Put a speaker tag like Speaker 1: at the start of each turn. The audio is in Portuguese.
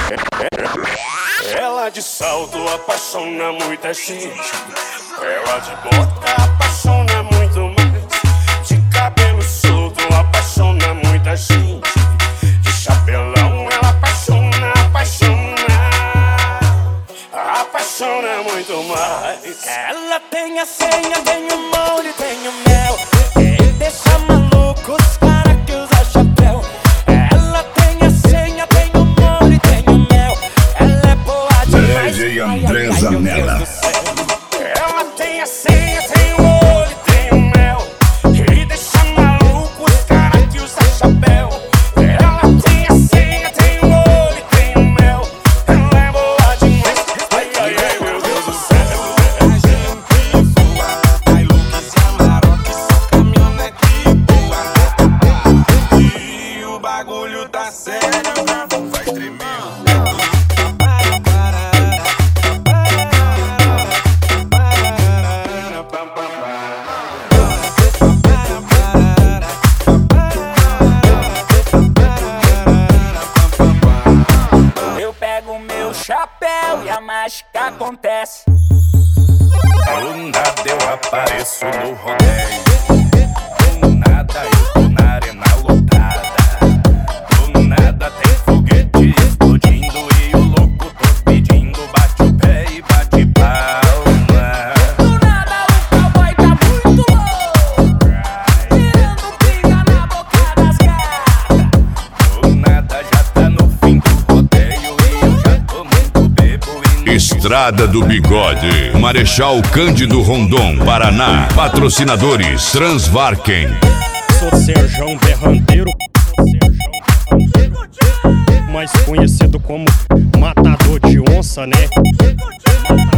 Speaker 1: Ela de salto apaixona muita gente. Ela de bota apaixona muito mais. De cabelo solto apaixona muita gente. De chapelão ela apaixona, apaixona muito mais.
Speaker 2: Ela tem a senha, tem o molde, tem o mel. Ele deixa maluco os cara que usa chapéu. Ela tem a senha, tem o molde, tem o mel. Ela é boa demais.
Speaker 3: DJ André Zanella.
Speaker 1: Ela tem a senha, tem o molde, tem o mel. Ele deixa maluco os cara que usa chapéu. Ela tem a senha, tem o molde, tem o mel. Ela é boa demais. Ai, ai, ai, meu Deus do céu.
Speaker 4: E o bagulho tá sério, vai tremer.
Speaker 2: Eu pego meu chapéu e a mágica acontece.
Speaker 4: Do nada eu apareço no rodeio. Do nada eu tô na arena lotada. Do nada tem foguete explodindo e o louco tô pedindo. Bate o pé e bate palma.
Speaker 2: Do nada o cowboy tá muito louco, tirando pinga na boca das gatas.
Speaker 4: Do nada já tá no fim do rodeio e eu já tô muito bebo e
Speaker 3: Estrada do Bigode, Marechal Cândido Rondon, Paraná. Patrocinadores Transvarken.
Speaker 5: Sou Serjão Berranteiro, mais conhecido como Matador de Onça, né?